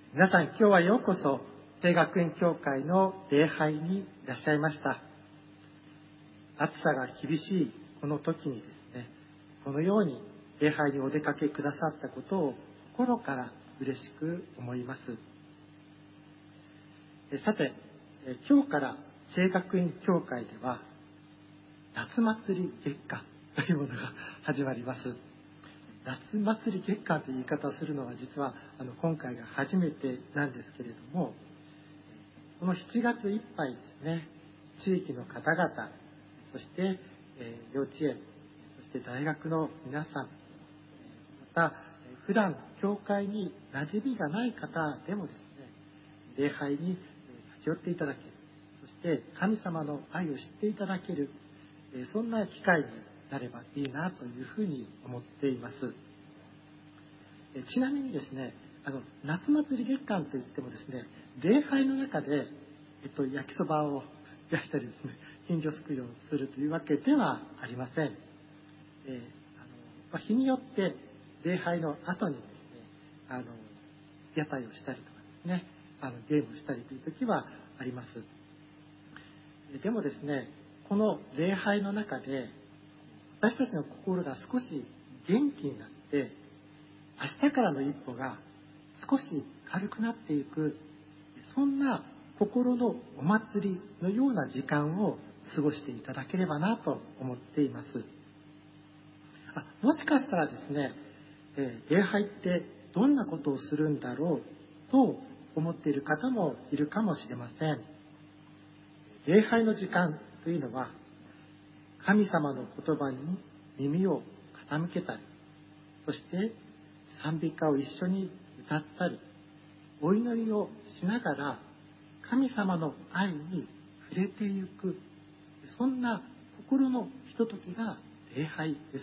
皆さん、今日はようこそ聖学院教会の礼拝にいらっしゃいました。暑さが厳しいこの時にですね、このように礼拝にお出かけくださったことを心から嬉しく思います。さて、今日から聖学院教会では夏祭り月間というものが始まります。夏祭り月間という言い方をするのは実は今回が初めてなんですけれども、この7月いっぱいですね、地域の方々、そして幼稚園、そして大学の皆さん、また普段教会に馴染みがない方でもですね、礼拝に立ち寄っていただける、そして神様の愛を知っていただける、そんな機会になればいいなというふうに思っています。ちなみにですね、夏祭り月間といってもですね、礼拝の中で、焼きそばを焼いたりですね、金魚すくいをするというわけではありません。日によって礼拝の後にですね、屋台をしたりとかですね、ゲームをしたりという時はあります。でもですね、この礼拝の中で私たちの心が少し元気になって、明日からの一歩が少し軽くなっていく、そんな心のお祭りのような時間を過ごしていただければなと思っています。もしかしたらですね、礼拝ってどんなことをするんだろうと思っている方もいるかもしれません。礼拝の時間というのは、神様の言葉に耳を傾けたり、そして賛美歌を一緒に歌ったり、お祈りをしながら神様の愛に触れていく、そんな心のひとときが礼拝です。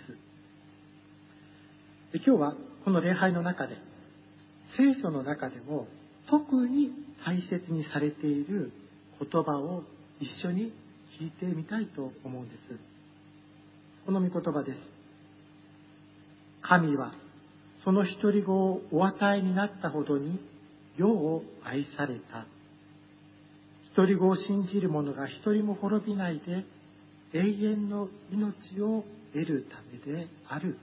今日はこの礼拝の中で、聖書の中でも特に大切にされている言葉を一緒に聞いてみたいと思うんです。この御言葉です。神はその一人子をお与えになったほどに世を愛された。一人子を信じる者が一人も滅びないで永遠の命を得るためである。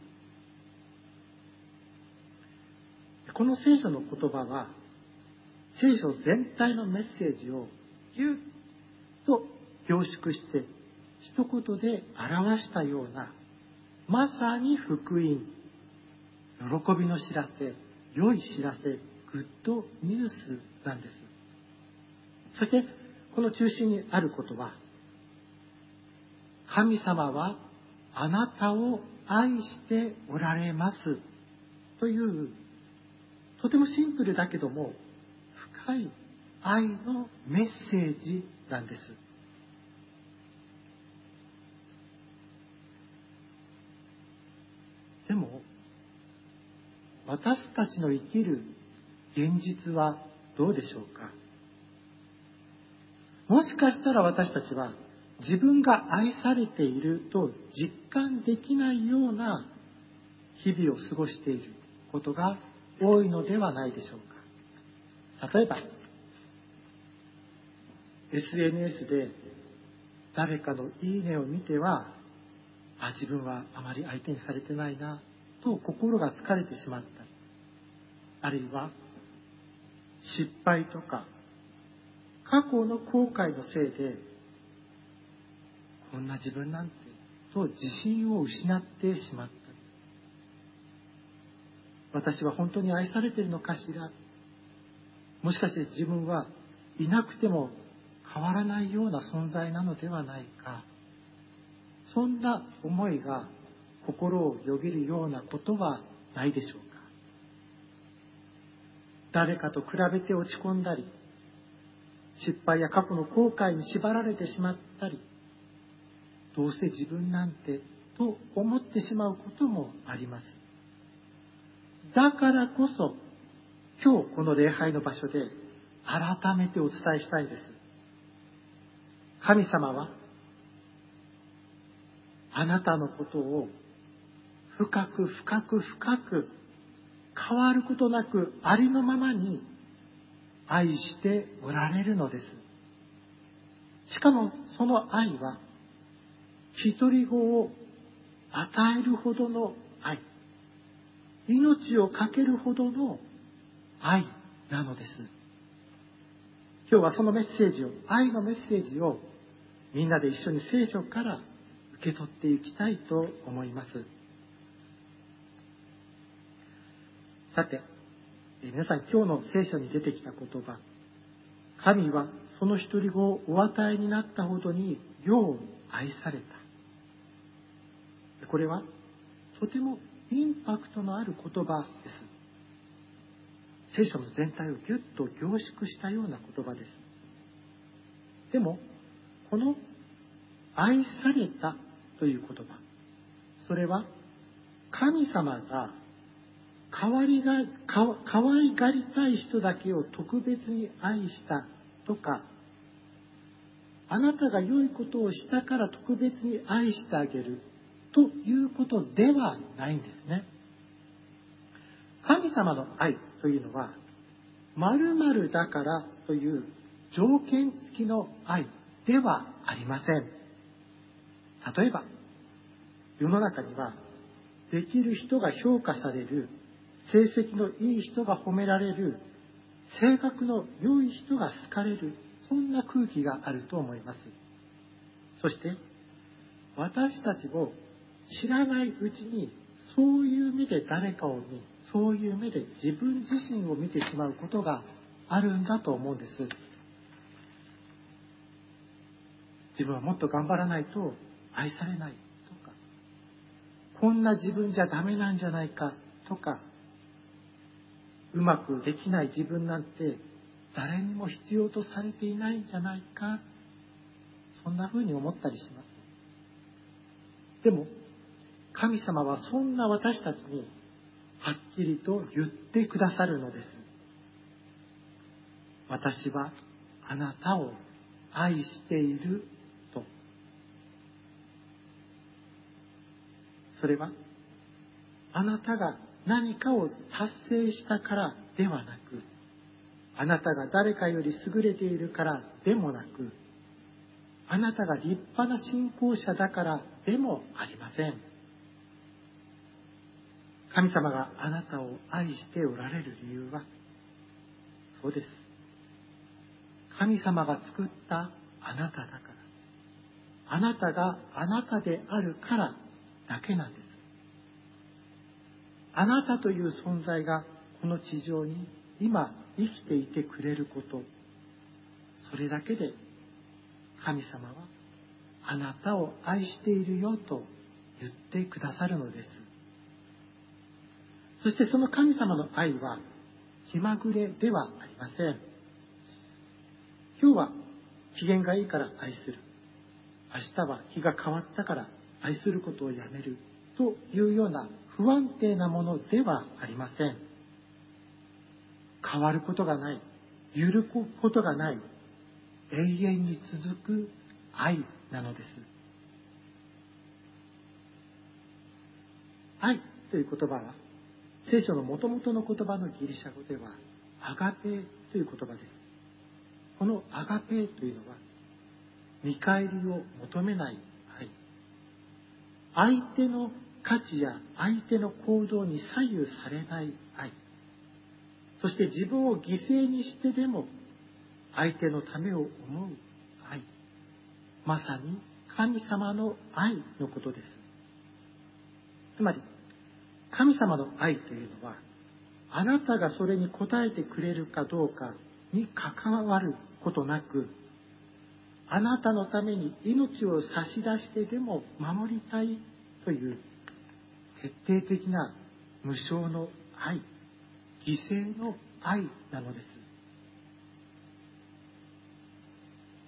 この聖書の言葉は、聖書全体のメッセージをぎゅっと凝縮して一言で表したような、まさに福音、喜びの知らせ、良い知らせ、グッドニュースなんです。そしてこの中心にあることは、神様はあなたを愛しておられますという、とてもシンプルだけども深い愛のメッセージなんです。でも私たちの生きる現実はどうでしょうか。もしかしたら私たちは自分が愛されていると実感できないような日々を過ごしていることが多いのではないでしょうか。例えば SNS で誰かのいいねを見ては、自分はあまり相手にされてないなと心が疲れてしまったり、あるいは失敗とか過去の後悔のせいで、こんな自分なんてと自信を失ってしまったり、私は本当に愛されているのかしら、もしかして自分はいなくても変わらないような存在なのではないか、そんな思いが心をよぎるようなことはないでしょうか。誰かと比べて落ち込んだり、失敗や過去の後悔に縛られてしまったり、どうせ自分なんてと思ってしまうこともあります。だからこそ今日この礼拝の場所で改めてお伝えしたいんです。神様はあなたのことを深く深く深く変わることなくありのままに愛しておられるのです。しかもその愛は独り子を与えるほどの愛、命を懸けるほどの愛なのです。今日はそのメッセージを、愛のメッセージをみんなで一緒に聖書から受け取っていきたいと思います。さて、皆さん今日の聖書に出てきた言葉、神はその独り子をお与えになったほどに世を愛された。これはとてもインパクトのある言葉です。聖書の全体をぎゅっと凝縮したような言葉です。でも、この愛されたという言葉、それは神様が可愛がりたい人だけを特別に愛したとか、あなたが良いことをしたから特別に愛してあげるということではないんですね。神様の愛というのは、〇〇だからという条件付きの愛ではありません。例えば、世の中にはできる人が評価される、成績のいい人が褒められる、性格の良い人が好かれる、そんな空気があると思います。そして私たちも知らないうちにそういう目で誰かを見、そういう目で自分自身を見てしまうことがあるんだと思うんです。自分はもっと頑張らないと愛されないとか、こんな自分じゃダメなんじゃないかとか、うまくできない自分なんて誰にも必要とされていないんじゃないか、そんな風に思ったりします。でも神様はそんな私たちにはっきりと言ってくださるのです。私はあなたを愛していると。それはあなたが何かを達成したからではなく、あなたが誰かより優れているからでもなく、あなたが立派な信仰者だからでもありません。神様があなたを愛しておられる理由は、そうです。神様が作ったあなただから、あなたがあなたであるからだけなんです。あなたという存在がこの地上に今生きていてくれること、それだけで神様はあなたを愛しているよと言ってくださるのです。そしてその神様の愛は気まぐれではありません。今日は機嫌がいいから愛する。明日は日が変わったから愛することをやめるというような不安定なものではありません。変わることがない、揺るぐことがない、永遠に続く愛なのです。愛という言葉は聖書の元々の言葉のギリシャ語ではアガペーという言葉です。このアガペーというのは見返りを求めない愛。相手の価値や相手の行動に左右されない愛。そして自分を犠牲にしてでも相手のためを思う愛。まさに神様の愛のことです。つまり神様の愛というのは、あなたがそれに応えてくれるかどうかに関わることなく、あなたのために命を差し出してでも守りたいという徹底的な無償の愛、犠牲の愛なのです。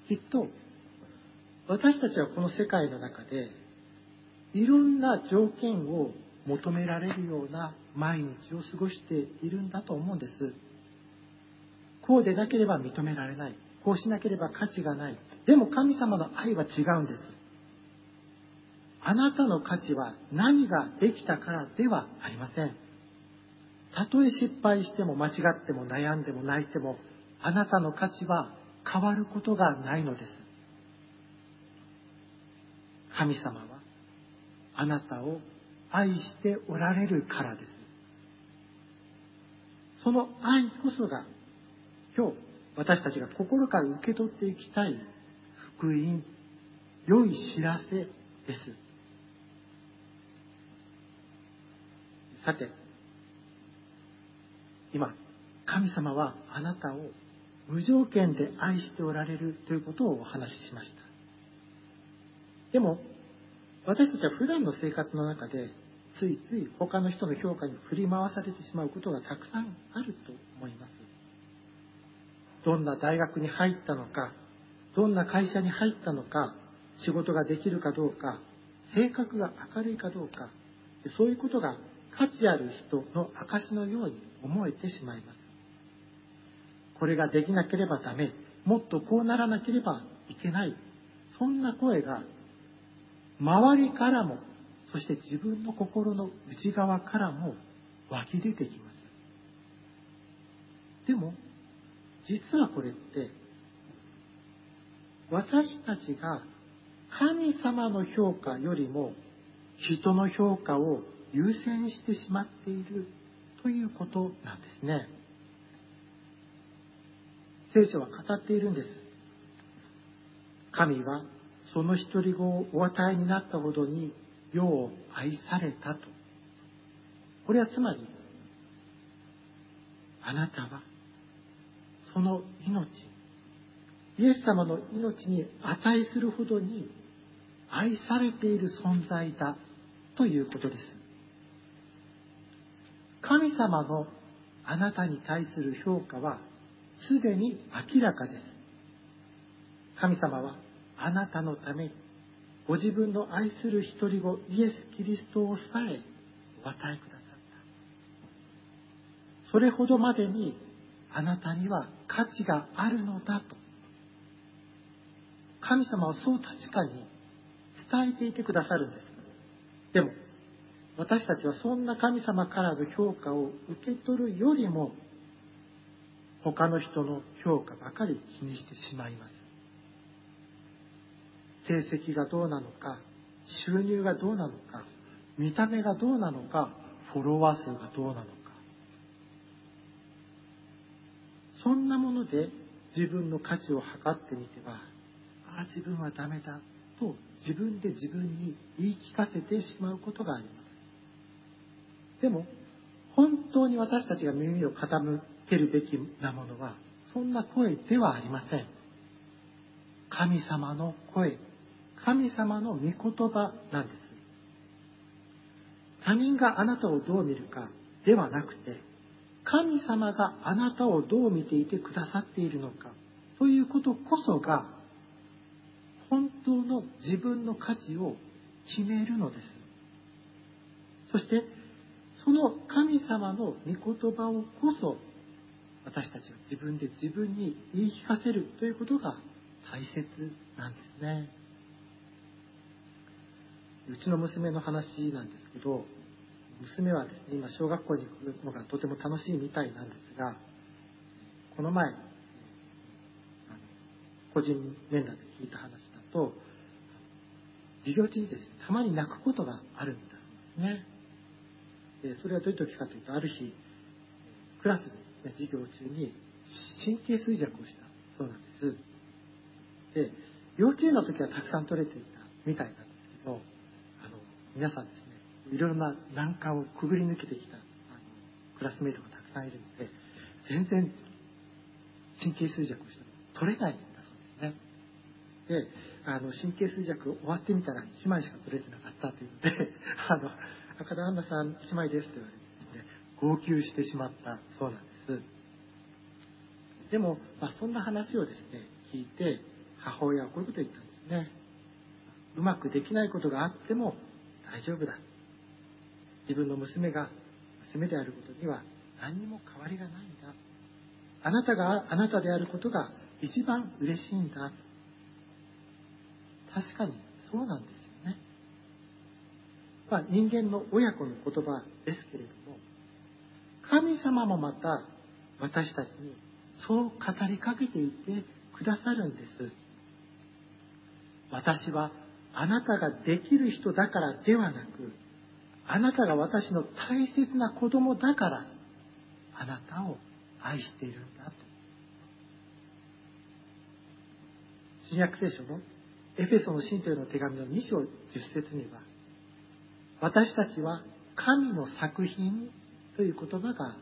きっと私たちはこの世界の中でいろんな条件を求められるような毎日を過ごしているんだと思うんです。こうでなければ認められない。こうしなければ価値がない。でも神様の愛は違うんです。あなたの価値は何ができたからではありません。たとえ失敗しても間違っても悩んでも泣いても、 あなたの価値は変わることがないのです。神様はあなたを愛しておられるからです。その愛こそが今日私たちが心から受け取っていきたい福音、良い知らせです。さて、今神様はあなたを無条件で愛しておられるということをお話ししました。でも私たちは普段の生活の中でついつい他の人の評価に振り回されてしまうことがたくさんあると思います。どんな大学に入ったのか、どんな会社に入ったのか、仕事ができるかどうか、性格が明るいかどうか、そういうことが価値ある人の証のように思えてしまいます。これができなければダメ、もっとこうならなければいけない、そんな声が周りからも、そして自分の心の内側からも湧き出てきます。でも実はこれって私たちが神様の評価よりも人の評価を優先してしまっているということなんですね。聖書は語っているんです。神はその一人子をお与えになったほどに世を愛されたと。これはつまりあなたはその命、イエス様の命に値するほどに愛されている存在だということです。神様のあなたに対する評価はすでに明らかです。神様はあなたのためにご自分の愛する一人子イエス・キリストをさえお与えくださった。それほどまでにあなたには価値があるのだと神様はそう確かに伝えていてくださるんです。でも私たちはそんな神様からの評価を受け取るよりも他の人の評価ばかり気にしてしまいます。成績がどうなのか、収入がどうなのか、見た目がどうなのか、フォロワー数がどうなのか、そんなもので自分の価値を測ってみては、自分はダメだと自分で自分に言い聞かせてしまうことがあります。でも本当に私たちが耳を傾けるべきなものはそんな声ではありません。神様の声、神様の御言葉なんです。他人があなたをどう見るかではなくて、神様があなたをどう見ていてくださっているのかということこそが本当の自分の価値を決めるのです。そしてその神様の御言葉をこそ私たちは自分で自分に言い聞かせるということが大切なんですね。うちの娘の話なんですけど、娘はですね、今小学校に行くのがとても楽しいみたいなんですが、この前個人面談で聞いた話だと、授業中にですね、たまに泣くことがあるんだそうですね。でそれはどういう時かというと、ある日クラスでですね、授業中に神経衰弱をしたそうなんです。で幼稚園の時はたくさん取れていたみたいなんですけど、皆さんですね、いろいろな難関をくぐり抜けてきたクラスメイトがたくさんいるので、全然神経衰弱をしても取れないんだそうですね。で神経衰弱終わってみたら1枚しか取れてなかったというので赤田アンナさん1枚ですと言われてですね、号泣してしまったそうなんです。でも、そんな話をですね聞いて、母親はこういうことを言ったんですね。うまくできないことがあっても大丈夫だ。自分の娘が娘であることには何にも変わりがないんだ。あなたがあなたであることが一番嬉しいんだ。確かにそうなんですよね。人間の親子の言葉ですけれども、神様もまた私たちにそう語りかけていてくださるんです。私はあなたができる人だからではなく、あなたが私の大切な子供だからあなたを愛しているんだと。新約聖書のエフェソの信徒への手紙の2章10節には、私たちは神の作品という言葉があります。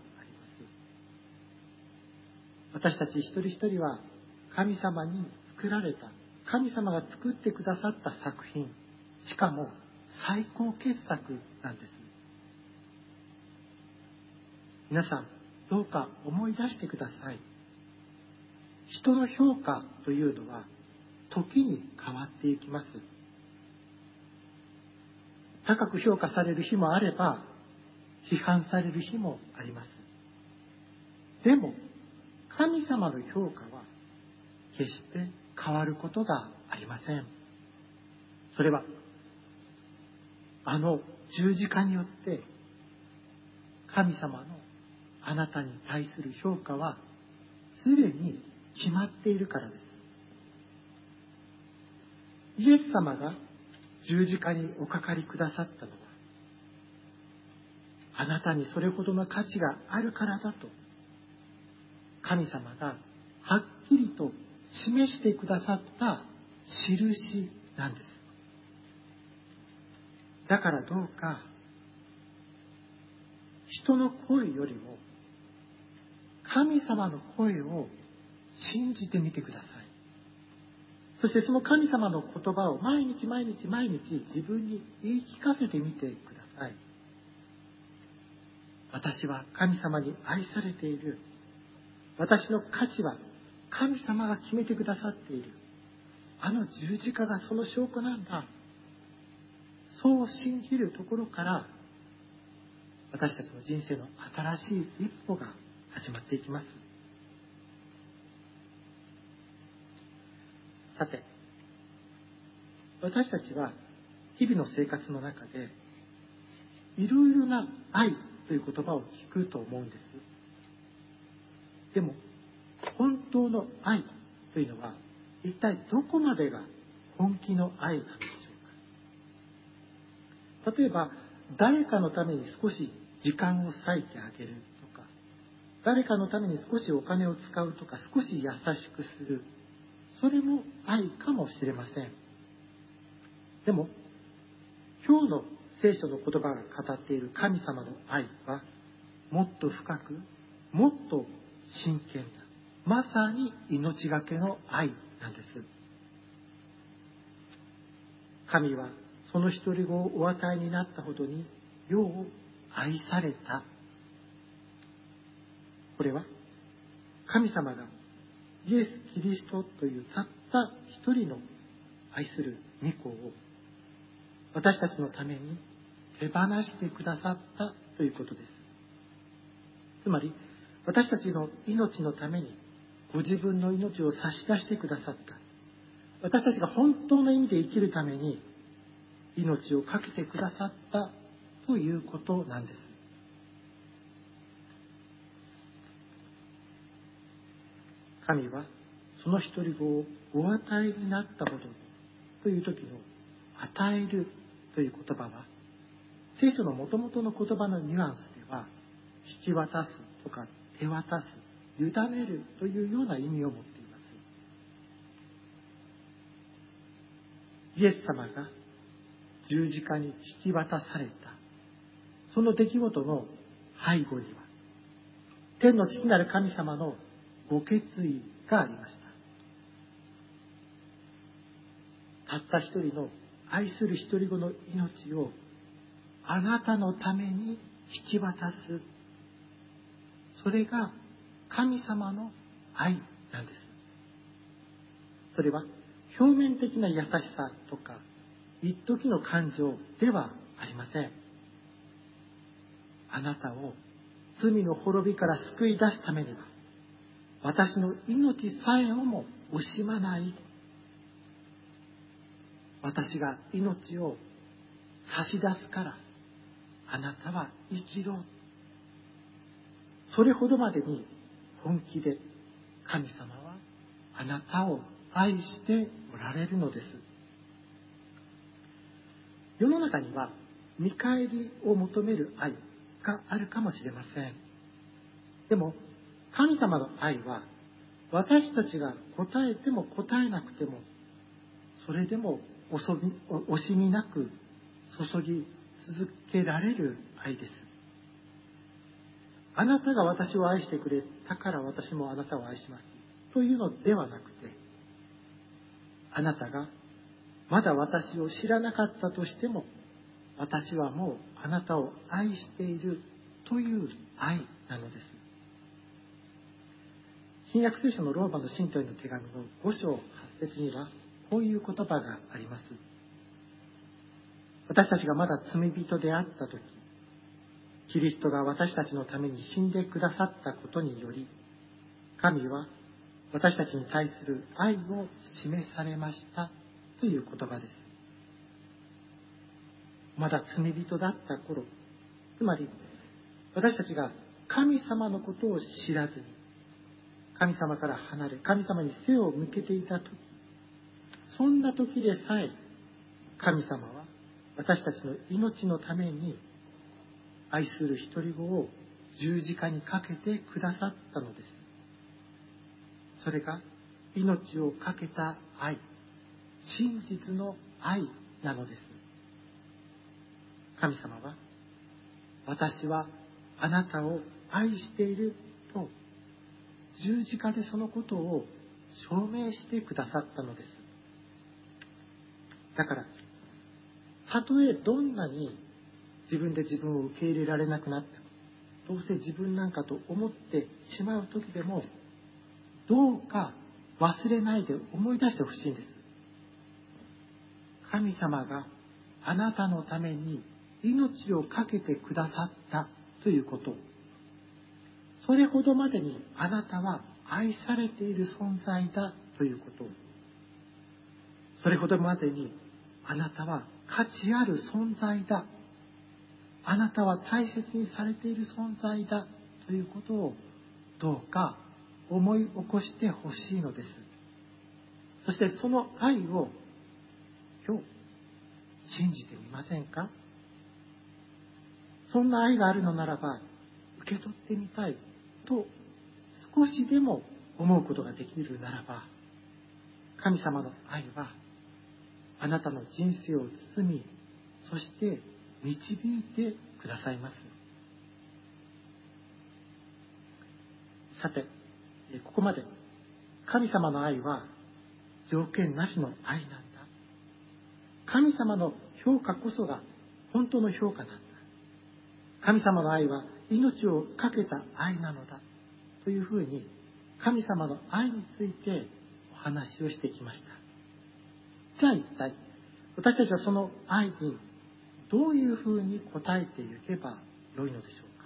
私たち一人一人は神様に作られた、神様が作ってくださった作品、しかも最高傑作なんです。皆さん、どうか思い出してください。人の評価というのは時に変わっていきます。高く評価される日もあれば、批判される日もあります。でも、神様の評価は決して変わることがありません。それは、あの十字架によって、神様のあなたに対する評価はすでに決まっているからです。イエス様が十字架におかかりくださったのは、あなたにそれほどの価値があるからだと、神様がはっきりと示してくださった印なんです。だからどうか、人の声よりも神様の声を信じてみてください。そしてその神様の言葉を毎日毎日毎日自分に言い聞かせてみてください。私は神様に愛されている。私の価値は神様が決めてくださっている。あの十字架がその証拠なんだ。そう信じるところから、私たちの人生の新しい一歩が始まっていきます。さて、私たちは日々の生活の中でいろいろな愛という言葉を聞くと思うんです。でも、本当の愛というのは一体どこまでが本気の愛なんでしょうか。例えば、誰かのために少し時間を割いてあげるとか、誰かのために少しお金を使うとか、少し優しくする。それも愛かもしれません。でも、今日の聖書の言葉が語っている神様の愛は、もっと深く、もっと真剣な、まさに命がけの愛なんです。神はその一人子をお与えになったほどに世を愛された。これは神様がイエス・キリストというたった一人の愛する御子を私たちのために手放してくださったということです。つまり、私たちの命のためにご自分の命を差し出してくださった。私たちが本当の意味で生きるために命を懸けてくださったということなんです。神はその一人子をお与えになったほどという時の与えるという言葉は、聖書の元々の言葉のニュアンスでは、引き渡すとか手渡す、委ねるというような意味を持っています。イエス様が十字架に引き渡された、その出来事の背後には、天の父なる神様のご決意がありました。たった一人の愛する一人子の命をあなたのために引き渡す。それが神様の愛なんです。それは表面的な優しさとか一時の感情ではありません。あなたを罪の滅びから救い出すためには、私の命さえも惜しまない。私が命を差し出すから、あなたは生きろ。それほどまでに本気で神様はあなたを愛しておられるのです。世の中には見返りを求める愛があるかもしれません。でも神様の愛は私たちが答えても答えなくてもそれでも惜しみなく注ぎ続けられる愛です。あなたが私を愛してくれたから私もあなたを愛しますというのではなくて、あなたがまだ私を知らなかったとしても私はもうあなたを愛しているという愛なのです。新約聖書のローマの信徒への手紙の5章8節にはこういう言葉があります。私たちがまだ罪人であったとき、キリストが私たちのために死んでくださったことにより、神は私たちに対する愛を示されましたという言葉です。まだ罪人だった頃、つまり私たちが神様のことを知らずに、神様から離れ、神様に背を向けていたとき、そんな時でさえ神様は私たちの命のために愛する一人子を十字架にかけてくださったのです。それが命をかけた愛、真実の愛なのです。神様は私はあなたを愛していると十字架でそのことを証明してくださったのです。だからたとえどんなに自分で自分を受け入れられなくなっても、どうせ自分なんかと思ってしまう時でも、どうか忘れないで思い出してほしいんです。神様があなたのために命を懸けてくださったということ、それほどまでにあなたは愛されている存在だということ、それほどまでにあなたは価値ある存在だ、あなたは大切にされている存在だということをどうか思い起こしてほしいのです。そしてその愛を今日信じてみませんか？そんな愛があるのならば受け取ってみたいと少しでも思うことができるならば、神様の愛はあなたの人生を包み、そして導いてくださいます。さて、ここまで神様の愛は条件なしの愛なんだ、神様の評価こそが本当の評価なんだ、神様の愛は命を懸けた愛なのだというふうに神様の愛についてお話をしてきました。じゃあ一体私たちはその愛にどういうふうに応えていけばよいのでしょうか。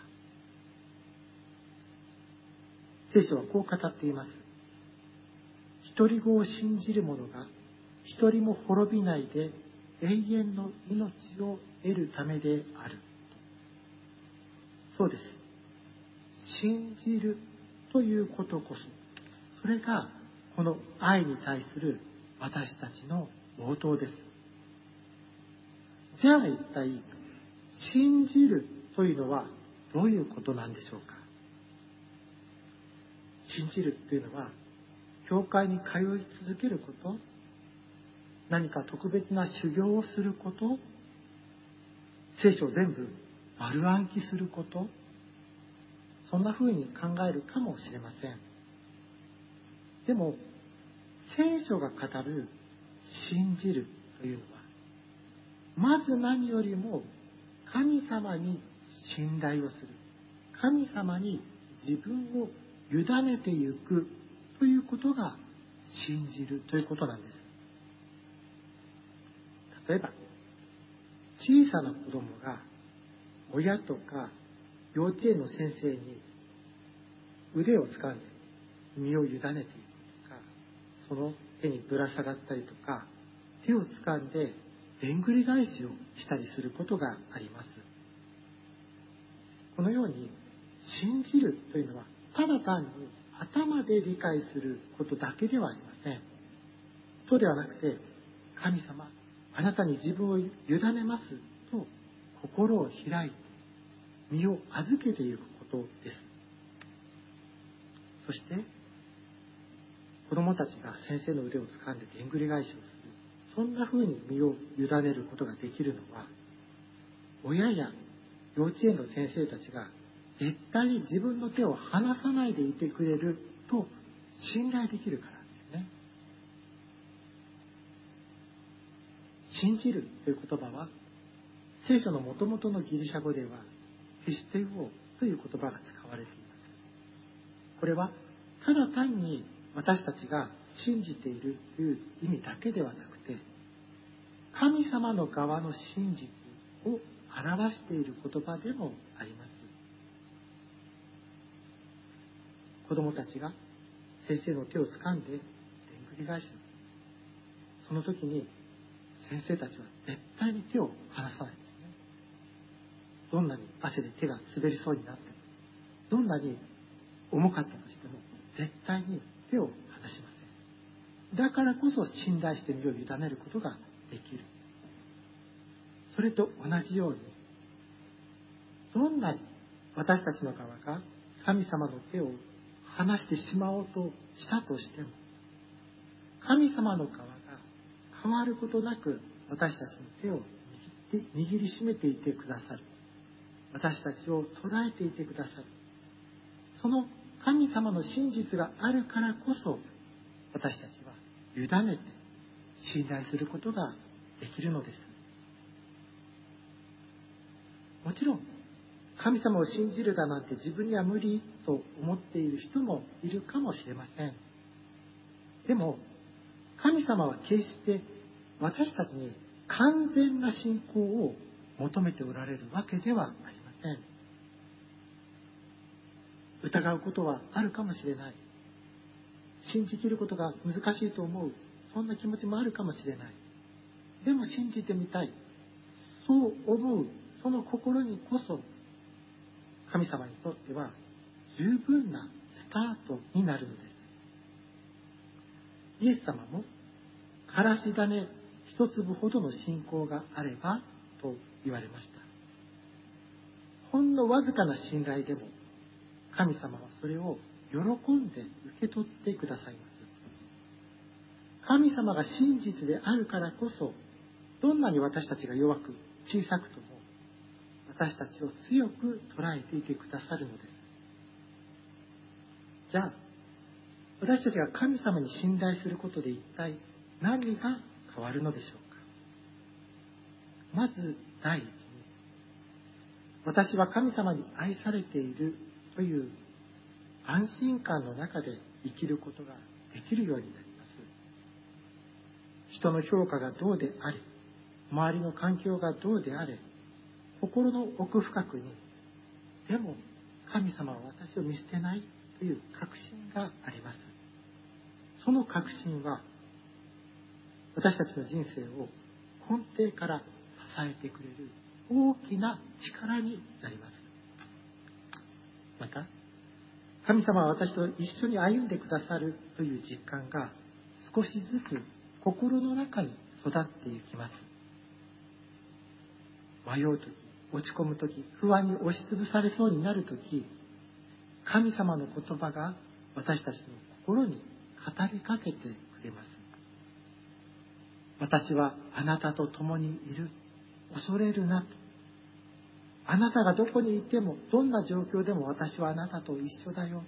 聖書はこう語っています。一人子を信じる者が一人も滅びないで永遠の命を得るためである。そうです。信じるということこそ、それがこの愛に対する私たちの応答です。じゃあ一体信じるというのはどういうことなんでしょうか。信じるというのは教会に通い続けること、何か特別な修行をすること、聖書を全部丸暗記すること、そんな風に考えるかもしれません。でも聖書が語る信じるというのは、まず何よりも神様に信頼をする、神様に自分を委ねていくということが信じるということなんです。例えば小さな子供が親とか幼稚園の先生に腕を掴んで身を委ねていくとか、その手にぶら下がったりとか、手を掴んででんぐり返しをしたりすることがあります。このように信じるというのはただ単に頭で理解することだけではありません。そうではなくて、神様、あなたに自分を委ねますと心を開いて身を預けていくことです。そして子供たちが先生の腕を掴んででんぐり返しをする、そんな風に身を委ねることができるのは、親や幼稚園の先生たちが絶対に自分の手を離さないでいてくれると信頼できるからですね。信じるという言葉は、聖書のもともとのギリシャ語ではピステウオという言葉が使われています。これはただ単に私たちが信じているという意味だけではなくて、神様の側の真実を表している言葉でもあります。子供たちが先生の手を掴んででんぐり返しをする。その時に先生たちは絶対に手を離さないんですね。どんなに汗で手が滑りそうになっても、どんなに重かったとしても絶対に手を離しません。だからこそ信頼して身を委ねることができる。それと同じように、どんなに私たちの側が神様の手を離してしまおうとしたとしても、神様の側が変わることなく私たちの手を握りしめていてくださる。私たちを捉えていてくださる。その神様の真実があるからこそ、私たちは委ねて信頼することができるのです。もちろん神様を信じるだなんて自分には無理と思っている人もいるかもしれません。でも神様は決して私たちに完全な信仰を求めておられるわけではありません。疑うことはあるかもしれない。信じきることが難しいと思う、そんな気持ちもあるかもしれない。でも信じてみたい、そう思うその心にこそ、神様にとっては十分なスタートになるのです。イエス様もからし種一粒ほどの信仰があればと言われました。ほんのわずかな信頼でも神様はそれを喜んで受け取ってくださいます。神様が真実であるからこそ、どんなに私たちが弱く小さくとも私たちを強く捉えていてくださるのです。じゃあ私たちが神様に信頼することで一体何が変わるのでしょうか。まず第一に、私は神様に愛されているという安心感の中で生きることができるようになります。人の評価がどうであれ、周りの環境がどうであれ、心の奥深くに、でも神様は私を見捨てないという確信があります。その確信は私たちの人生を根底から支えてくれる大きな力になります。また神様は私と一緒に歩んでくださるという実感が少しずつ心の中に育っていきます。迷うとき、落ち込むとき、不安に押しつぶされそうになるとき、神様の言葉が私たちの心に語りかけてくれます。私はあなたと共にいる。恐れるなと。あなたがどこにいても、どんな状況でも私はあなたと一緒だよ。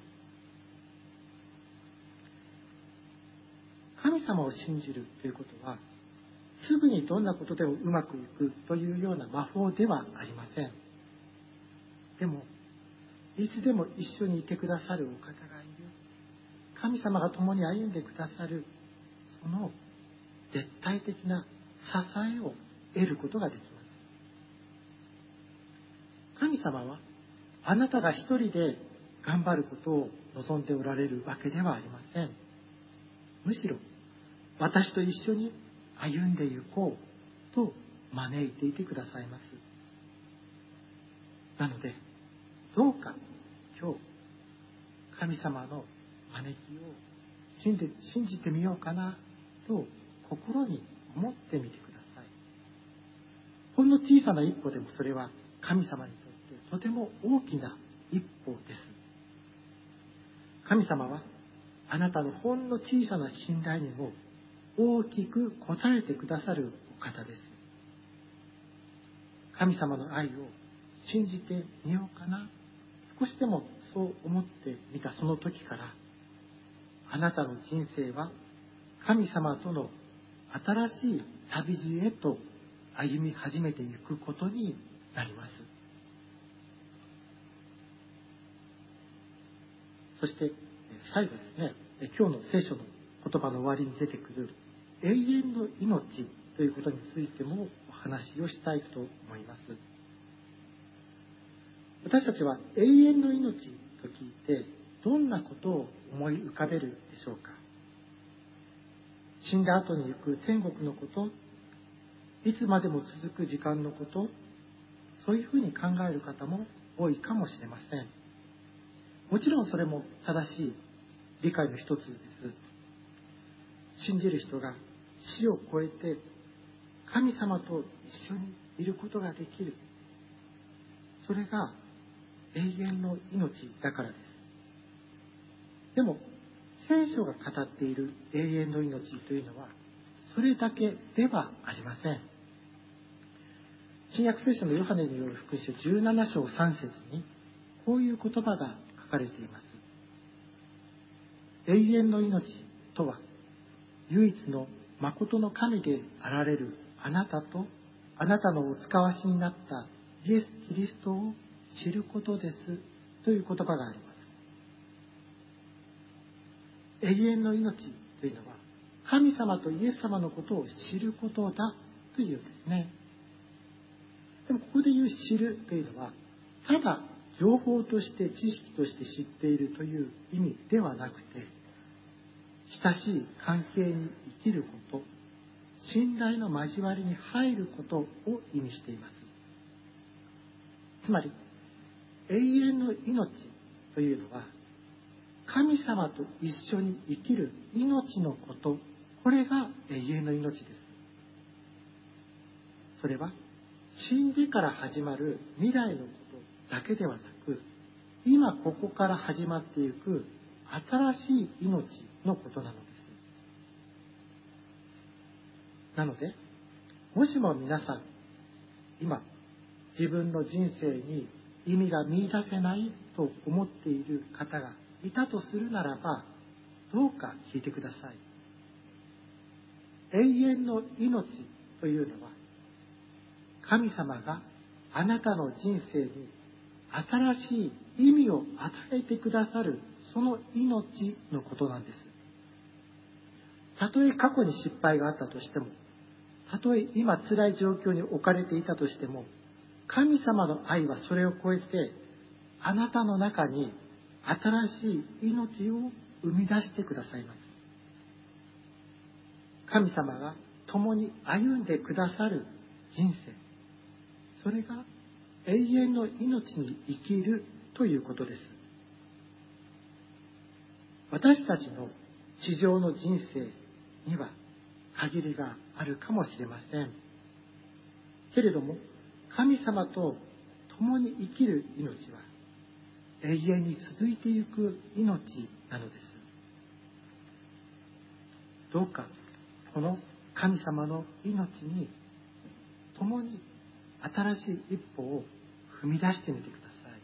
神様を信じるということは、すぐにどんなことでもうまくいくというような魔法ではありません。でも、いつでも一緒にいてくださるお方がいる。神様が共に歩んでくださる、その絶対的な支えを得ることができます。神様はあなたが一人で頑張ることを望んでおられるわけではありません。むしろ私と一緒に歩んで行こうと招いていてくださいます。なのでどうか今日神様の招きを信じてみようかなと心に思ってみてください。ほんの小さな一歩でもそれは神様にとってとても大きな一歩です。神様はあなたのほんの小さな信頼にも大きく応えてくださるお方です。神様の愛を信じてみようかな、少しでもそう思ってみたその時から、あなたの人生は神様との新しい旅路へと歩み始めていくことになります。そして最後ですね、今日の聖書の言葉の終わりに出てくる永遠の命ということについてもお話をしたいと思います。私たちは永遠の命と聞いてどんなことを思い浮かべるでしょうか。死んだ後に行く天国のこと、いつまでも続く時間のこと、そういうふうに考える方も多いかもしれません。もちろんそれも正しい理解の一つです。信じる人が死を超えて神様と一緒にいることができる。それが永遠の命だからです。でも、聖書が語っている永遠の命というのは、それだけではありません。新約聖書のヨハネによる福音書17章3節に、こういう言葉が書かれています。永遠の命とは、唯一の誠の神であられるあなたと、あなたのお使わしになったイエス・キリストを知ることですという言葉があります。永遠の命というのは、神様とイエス様のことを知ることだというんですね。でもここで言う知るというのは、ただ情報として知識として知っているという意味ではなくて、親しい関係に生きること、信頼の交わりに入ることを意味しています。つまり、永遠の命というのは、神様と一緒に生きる命のこと、これが永遠の命です。それは、死んでから始まる未来のことだけではなく、今ここから始まっていく新しい命のことなのです。なので、もしも皆さん、今、自分の人生に意味が見出せないと思っている方がいたとするならば、どうか聞いてください。永遠の命というのは、神様があなたの人生に新しい意味を与えてくださる、その命のことなんです。たとえ過去に失敗があったとしても、たとえ今辛い状況に置かれていたとしても、神様の愛はそれを超えて、あなたの中に新しい命を生み出してくださいます。神様が共に歩んでくださる人生、それが永遠の命に生きるということです。私たちの地上の人生には限りがあるかもしれません。けれども、神様と共に生きる命は永遠に続いていく命なのです。どうかこの神様の命に共に新しい一歩を踏み出してみてください。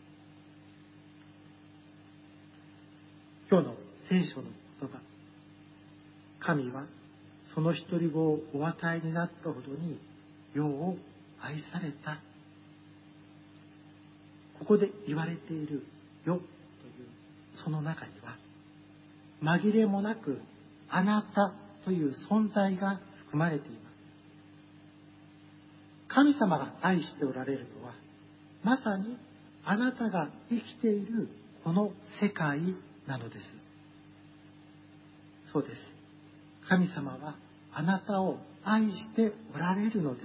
今日の聖書の言葉、神はその一人子をお与えになったほどに世を愛された。ここで言われている世というその中には、紛れもなくあなたという存在が含まれています。神様が愛しておられるのは、まさにあなたが生きているこの世界なのです。そうです。神様はあなたを愛しておられるのです。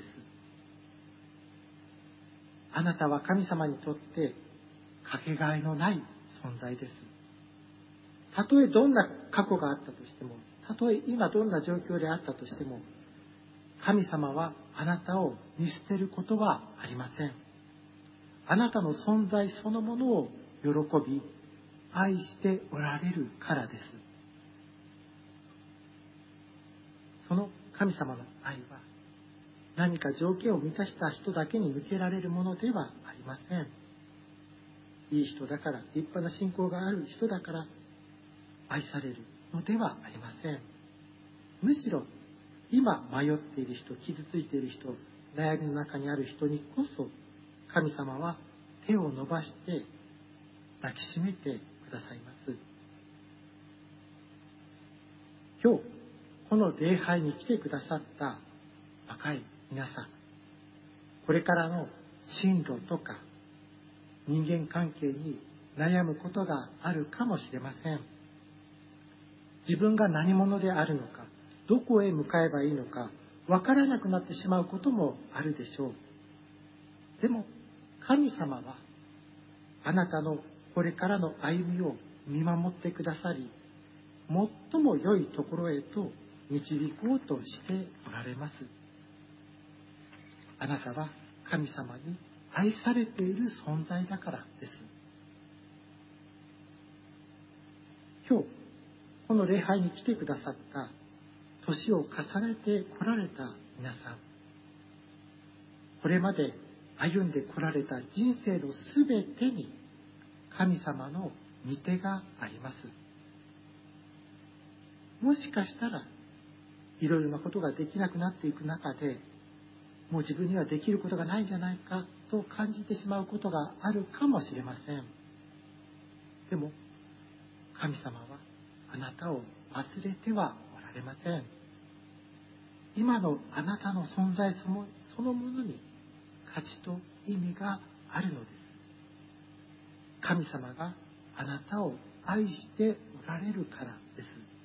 あなたは神様にとってかけがえのない存在です。 たとえどんな過去があったとしても、たとえ今どんな状況であったとしても、神様はあなたを見捨てることはありません。あなたの存在そのものを喜び、愛しておられるからです。その神様の愛は、何か条件を満たした人だけに向けられるものではありません。いい人だから、立派な信仰がある人だから愛されるのではありません。むしろ今迷っている人、傷ついている人、悩みの中にある人にこそ、神様は手を伸ばして抱きしめてくださいます。今日この礼拝に来てくださった若い皆さん、これからの進路とか人間関係に悩むことがあるかもしれません。自分が何者であるのか、どこへ向かえばいいのかわからなくなってしまうこともあるでしょう。でも神様はあなたのこれからの歩みを見守ってくださり、最も良いところへと導こうとしておられます。あなたは神様に愛されている存在だからです。今日この礼拝に来てくださった年を重ねてこられた皆さん、これまで歩んでこられた人生のすべてに神様の御手があります。もしかしたらいろいろなことができなくなっていく中で、もう自分にはできることがないんじゃないかと感じてしまうことがあるかもしれません。でも神様はあなたを忘れてはおられません。今のあなたの存在そのものに価値と意味があるのです。神様があなたを愛しておられるからです。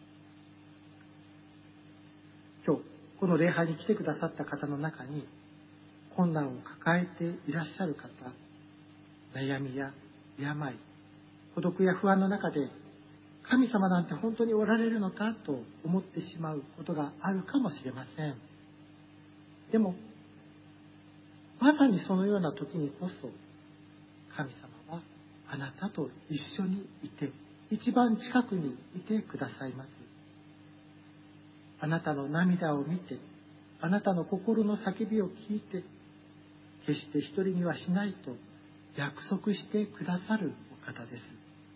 今日この礼拝に来てくださった方の中に、困難を抱えていらっしゃる方、悩みや病、孤独や不安の中で、神様なんて本当におられるのかと思ってしまうことがあるかもしれません。でもまさにそのような時にこそ、神様はあなたと一緒にいて、一番近くにいてくださいます。あなたの涙を見て、あなたの心の叫びを聞いて、決して一人にはしないと約束してくださるお方です。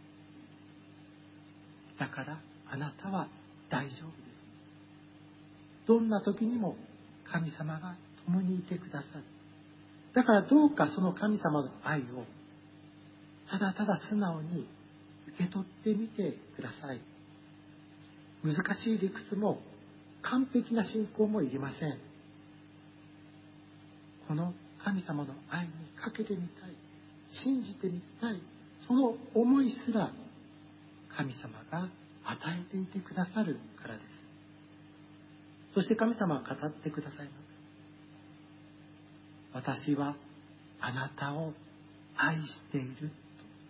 だからあなたは大丈夫です。どんな時にも神様が共にいてくださる。だからどうかその神様の愛をただただ素直に受け取ってみてください。難しい理屈も完璧な信仰もいりません。この神様の愛にかけてみたい、信じてみたい、その思いすら神様が与えていてくださるからです。そして神様は語ってくださいます。私はあなたを愛していると。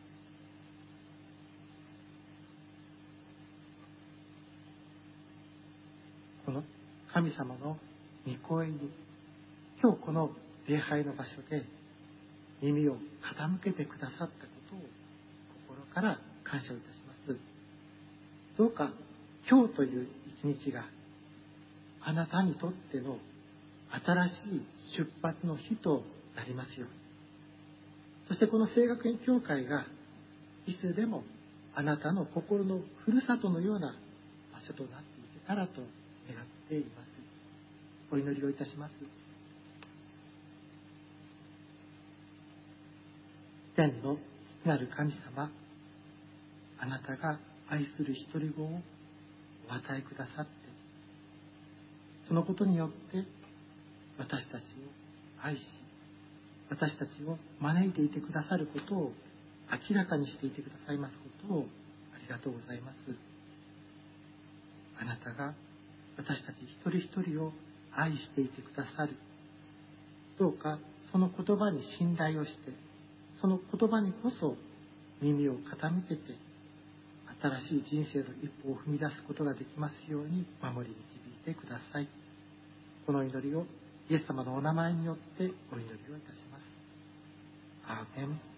この神様の御声に、今日この礼拝の場所で耳を傾けてくださったことを心から感謝をいたします。どうか今日という一日があなたにとっての新しい出発の日となりますように。そしてこの聖学院教会がいつでもあなたの心のふるさとのような場所となっていけたらと願っています。お祈りをいたします。天の父なる神様、あなたが愛する一人子をお与えくださって、そのことによって私たちを愛し、私たちを招いていてくださることを明らかにしていてくださいますことをありがとうございます。あなたが私たち一人一人を愛していてくださる。どうかその言葉に信頼をして、その言葉にこそ耳を傾けて、 新しい人生の一歩を踏み出すことができますように守り導いてください。この祈りをイエス様のお名前によってお祈りをいたします。アーメン。